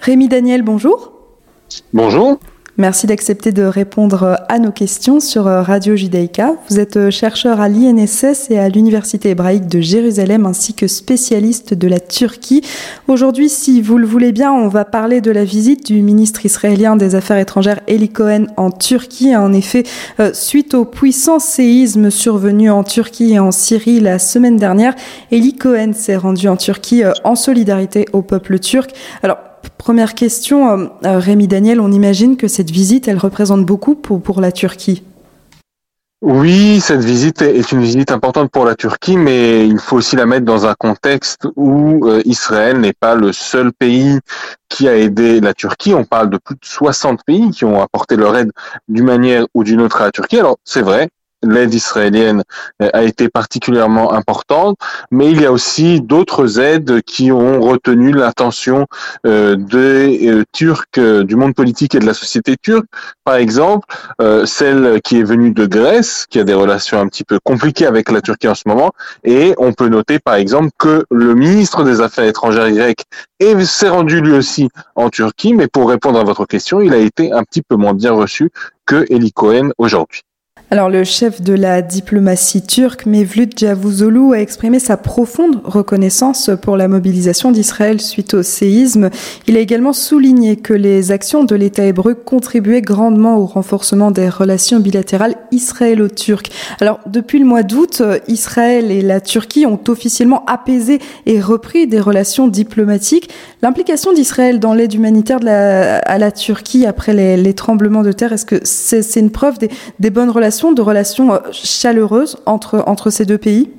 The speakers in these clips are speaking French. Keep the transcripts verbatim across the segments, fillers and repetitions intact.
Rémi Daniel, bonjour. Bonjour. Merci d'accepter de répondre à nos questions sur Radio Judaïka. Vous êtes chercheur à l'I N S S et à l'Université hébraïque de Jérusalem ainsi que spécialiste de la Turquie. Aujourd'hui, si vous le voulez bien, on va parler de la visite du ministre israélien des Affaires étrangères Eli Cohen en Turquie. En effet, suite au puissant séisme survenu en Turquie et en Syrie la semaine dernière, Eli Cohen s'est rendu en Turquie en solidarité au peuple turc. Alors, première question, euh, Rémi Daniel, on imagine que cette visite, elle représente beaucoup pour, pour la Turquie. Oui, cette visite est une visite importante pour la Turquie, mais il faut aussi la mettre dans un contexte où euh, Israël n'est pas le seul pays qui a aidé la Turquie. On parle de plus de soixante pays qui ont apporté leur aide d'une manière ou d'une autre à la Turquie. Alors, c'est vrai, l'aide israélienne a été particulièrement importante, mais il y a aussi d'autres aides qui ont retenu l'attention euh, des euh, Turcs, euh, du monde politique et de la société turque. Par exemple, euh, celle qui est venue de Grèce, qui a des relations un petit peu compliquées avec la Turquie en ce moment, et on peut noter par exemple que le ministre des Affaires étrangères grec s'est rendu lui aussi en Turquie, mais pour répondre à votre question, il a été un petit peu moins bien reçu que Eli Cohen aujourd'hui. Alors, le chef de la diplomatie turque, Mevlut Cavusoglu, a exprimé sa profonde reconnaissance pour la mobilisation d'Israël suite au séisme. Il a également souligné que les actions de l'État hébreu contribuaient grandement au renforcement des relations bilatérales israélo-turques. Alors, depuis le mois d'août, Israël et la Turquie ont officiellement apaisé et repris des relations diplomatiques. L'implication d'Israël dans l'aide humanitaire de la, à la Turquie après les, les tremblements de terre, est-ce que c'est, c'est une preuve des, des bonnes relations de relations chaleureuses entre, entre ces deux pays?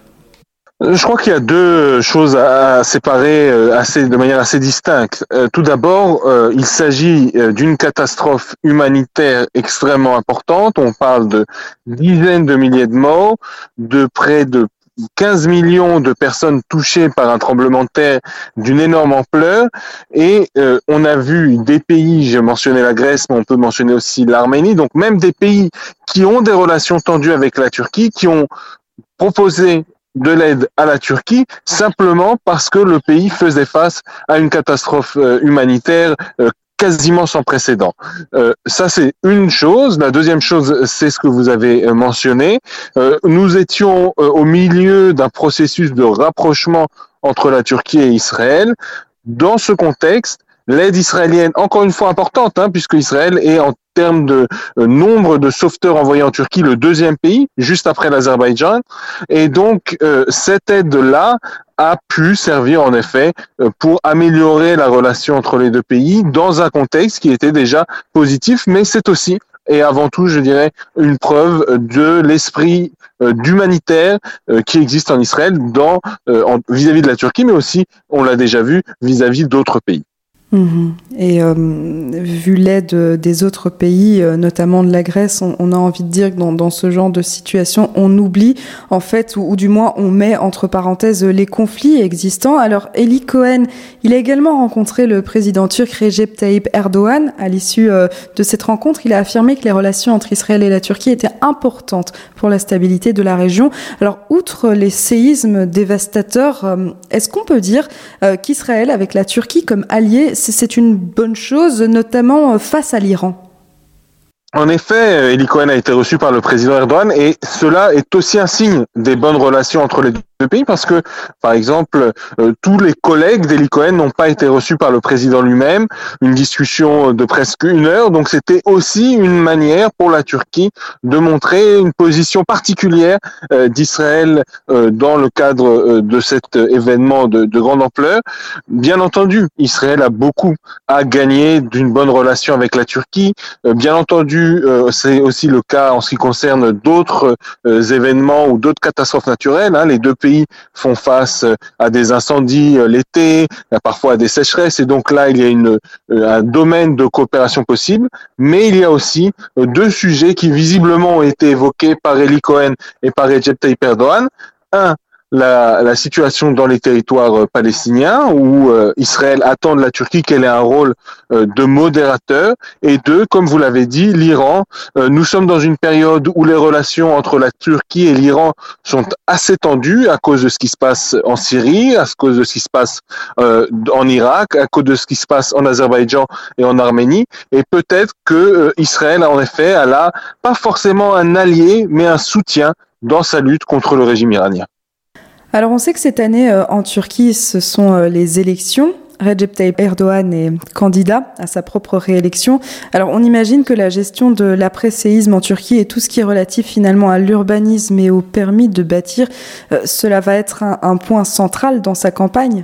Je crois qu'il y a deux choses à séparer assez, de manière assez distincte. Tout d'abord, il s'agit d'une catastrophe humanitaire extrêmement importante. On parle de dizaines de milliers de morts, de près de quinze millions de personnes touchées par un tremblement de terre d'une énorme ampleur, et euh, on a vu des pays, j'ai mentionné la Grèce, mais on peut mentionner aussi l'Arménie, donc même des pays qui ont des relations tendues avec la Turquie, qui ont proposé de l'aide à la Turquie simplement parce que le pays faisait face à une catastrophe euh, humanitaire euh, quasiment sans précédent. Euh, ça, c'est une chose. La deuxième chose, c'est ce que vous avez mentionné. Euh, nous étions euh, au milieu d'un processus de rapprochement entre la Turquie et Israël. Dans ce contexte, l'aide israélienne, encore une fois importante, hein, puisque Israël est en termes de euh, nombre de sauveteurs envoyés en Turquie le deuxième pays, juste après l'Azerbaïdjan. Et donc, euh, cette aide-là a pu servir en effet pour améliorer la relation entre les deux pays dans un contexte qui était déjà positif, mais c'est aussi et avant tout, je dirais, une preuve de l'esprit d'humanitaire qui existe en Israël dans, vis-à-vis de la Turquie, mais aussi, on l'a déjà vu, vis-à-vis d'autres pays. Mmh. Et euh, vu l'aide des autres pays, euh, notamment de la Grèce, on, on a envie de dire que dans, dans ce genre de situation, on oublie en fait, ou, ou du moins on met entre parenthèses les conflits existants. Alors Eli Cohen, il a également rencontré le président turc Recep Tayyip Erdogan. À l'issue euh, de cette rencontre, il a affirmé que les relations entre Israël et la Turquie étaient importantes pour la stabilité de la région. Alors outre les séismes dévastateurs, euh, est-ce qu'on peut dire euh, qu'Israël, avec la Turquie comme allié, c'est une bonne chose, notamment face à l'Iran? En effet, Eli Cohen a été reçu par le président Erdogan et cela est aussi un signe des bonnes relations entre les deux pays parce que, par exemple, euh, tous les collègues d'Eli Cohen n'ont pas été reçus par le président lui-même, une discussion de presque une heure, donc c'était aussi une manière pour la Turquie de montrer une position particulière euh, d'Israël euh, dans le cadre euh, de cet événement de, de grande ampleur. Bien entendu, Israël a beaucoup à gagner d'une bonne relation avec la Turquie, euh, bien entendu, Euh, c'est aussi le cas en ce qui concerne d'autres euh, événements ou d'autres catastrophes naturelles. Hein. Les deux pays font face à des incendies euh, l'été, parfois à des sécheresses, et donc là, il y a une, euh, un domaine de coopération possible. Mais il y a aussi euh, deux sujets qui visiblement ont été évoqués par Eli Cohen et par Recep Tayyip Erdogan. Un, la, la situation dans les territoires palestiniens, où euh, Israël attend de la Turquie qu'elle ait un rôle euh, de modérateur, et deux, comme vous l'avez dit, l'Iran. Euh, nous sommes dans une période où les relations entre la Turquie et l'Iran sont assez tendues à cause de ce qui se passe en Syrie, à cause de ce qui se passe euh, en Irak, à cause de ce qui se passe en Azerbaïdjan et en Arménie, et peut-être que euh, Israël, en effet, a là pas forcément un allié, mais un soutien dans sa lutte contre le régime iranien. Alors on sait que cette année euh, en Turquie, ce sont euh, les élections. Recep Tayyip Erdogan est candidat à sa propre réélection. Alors on imagine que la gestion de l'après-séisme en Turquie et tout ce qui est relatif finalement à l'urbanisme et au permis de bâtir, euh, cela va être un, un point central dans sa campagne.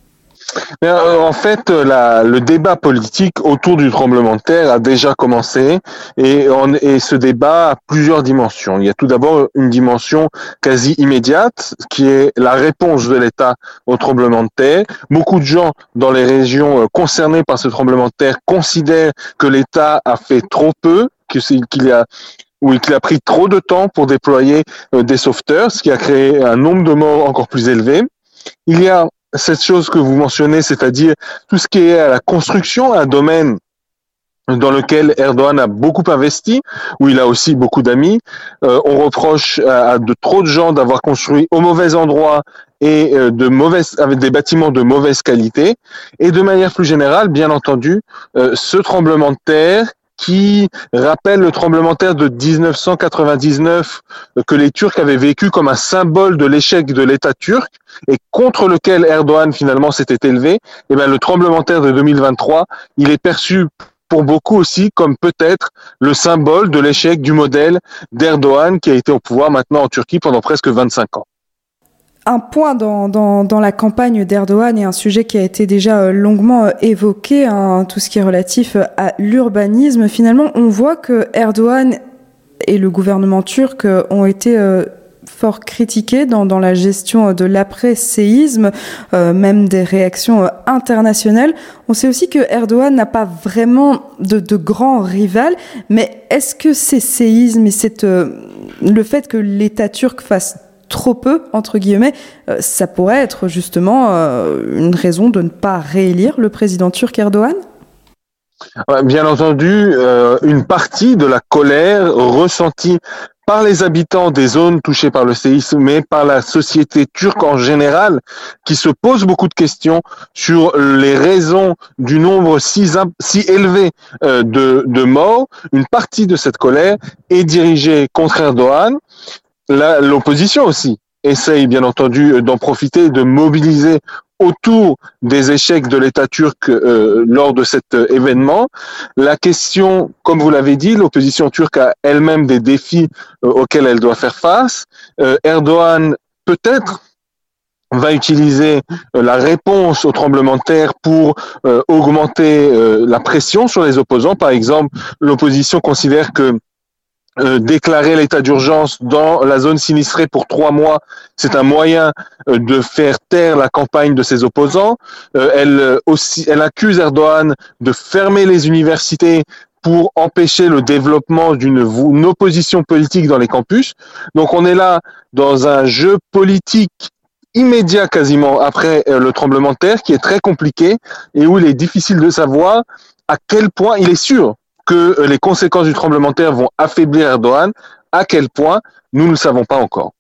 Mais euh, en fait, la, le débat politique autour du tremblement de terre a déjà commencé et, on, et ce débat a plusieurs dimensions. Il y a tout d'abord une dimension quasi immédiate qui est la réponse de l'État au tremblement de terre. Beaucoup de gens dans les régions concernées par ce tremblement de terre considèrent que l'État a fait trop peu, que c'est, qu'il a Oui, qu'il a pris trop de temps pour déployer euh, des sauveteurs, ce qui a créé un nombre de morts encore plus élevé. Il y a cette chose que vous mentionnez, c'est-à-dire tout ce qui est à la construction, un domaine dans lequel Erdogan a beaucoup investi, où il a aussi beaucoup d'amis. Euh, on reproche à, à de trop de gens d'avoir construit au mauvais endroit et euh, de mauvaises, avec des bâtiments de mauvaise qualité. Et de manière plus générale, bien entendu, euh, ce tremblement de terre qui rappelle le tremblement de terre de dix-neuf cent quatre-vingt-dix-neuf que les Turcs avaient vécu comme un symbole de l'échec de l'État turc et contre lequel Erdogan finalement s'était élevé. Et bien le tremblement de terre de deux mille vingt-trois, il est perçu pour beaucoup aussi comme peut-être le symbole de l'échec du modèle d'Erdogan qui a été au pouvoir maintenant en Turquie pendant presque vingt-cinq ans. Un point dans, dans, dans la campagne d'Erdogan et un sujet qui a été déjà longuement évoqué, hein, tout ce qui est relatif à l'urbanisme. Finalement, on voit que Erdogan et le gouvernement turc ont été euh, fort critiqués dans, dans la gestion de l'après-séisme, euh, même des réactions internationales. On sait aussi que Erdogan n'a pas vraiment de, de grands rivaux, mais est-ce que ces séismes et cette, euh, le fait que l'État turc fasse trop peu, entre guillemets, euh, ça pourrait être justement euh, une raison de ne pas réélire le président turc Erdogan ? Bien entendu, euh, une partie de la colère ressentie par les habitants des zones touchées par le séisme, mais par la société turque en général, qui se pose beaucoup de questions sur les raisons du nombre si, si élevé euh, de, de morts. Une partie de cette colère est dirigée contre Erdogan. La, l'opposition aussi essaye bien entendu d'en profiter, de mobiliser autour des échecs de l'État turc euh, lors de cet euh, événement. La question, comme vous l'avez dit, l'opposition turque a elle-même des défis euh, auxquels elle doit faire face. Euh, Erdogan, peut-être, va utiliser euh, la réponse au tremblement de terre pour euh, augmenter euh, la pression sur les opposants. Par exemple, l'opposition considère que Euh, déclarer l'état d'urgence dans la zone sinistrée pour trois mois, c'est un moyen euh, de faire taire la campagne de ses opposants. Euh, elle euh, aussi, elle accuse Erdogan de fermer les universités pour empêcher le développement d'une une opposition politique dans les campus. Donc on est là dans un jeu politique immédiat quasiment après euh, le tremblement de terre qui est très compliqué et où il est difficile de savoir à quel point il est sûr que les conséquences du tremblement de terre vont affaiblir Erdogan. À quel point, nous ne le savons pas encore.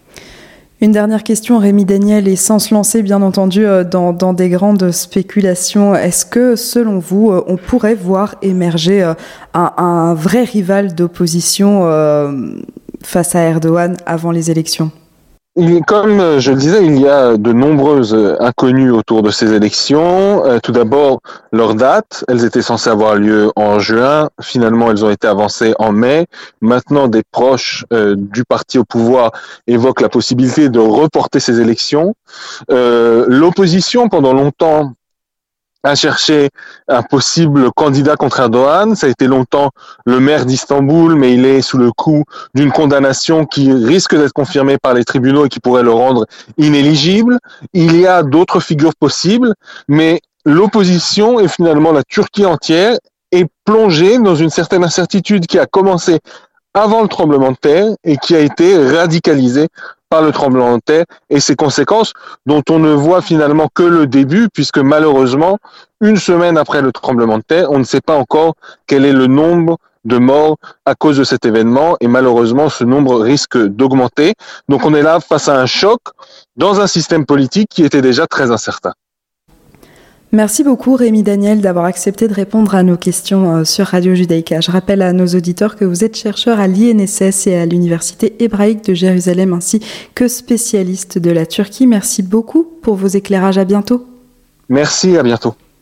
Une dernière question, Rémi Daniel, et sans se lancer bien entendu dans, dans des grandes spéculations, est-ce que selon vous, on pourrait voir émerger un, un vrai rival d'opposition euh, face à Erdogan avant les élections ? Il, comme je le disais, il y a de nombreuses inconnues autour de ces élections. Euh, tout d'abord, leurs dates, elles étaient censées avoir lieu en juin. Finalement, elles ont été avancées en mai. Maintenant, des proches euh, du parti au pouvoir évoquent la possibilité de reporter ces élections. Euh, l'opposition, pendant longtemps, a cherché un possible candidat contre Erdogan. Ça a été longtemps le maire d'Istanbul, mais il est sous le coup d'une condamnation qui risque d'être confirmée par les tribunaux et qui pourrait le rendre inéligible. Il y a d'autres figures possibles, mais l'opposition et finalement la Turquie entière est plongée dans une certaine incertitude qui a commencé avant le tremblement de terre et qui a été radicalisée par le tremblement de terre et ses conséquences dont on ne voit finalement que le début, puisque malheureusement, une semaine après le tremblement de terre, on ne sait pas encore quel est le nombre de morts à cause de cet événement et malheureusement ce nombre risque d'augmenter. Donc on est là face à un choc dans un système politique qui était déjà très incertain. Merci beaucoup Rémi Daniel d'avoir accepté de répondre à nos questions sur Radio Judaïka. Je rappelle à nos auditeurs que vous êtes chercheur à l'I N S S et à l'Université hébraïque de Jérusalem ainsi que spécialiste de la Turquie. Merci beaucoup pour vos éclairages. À bientôt. Merci, à bientôt.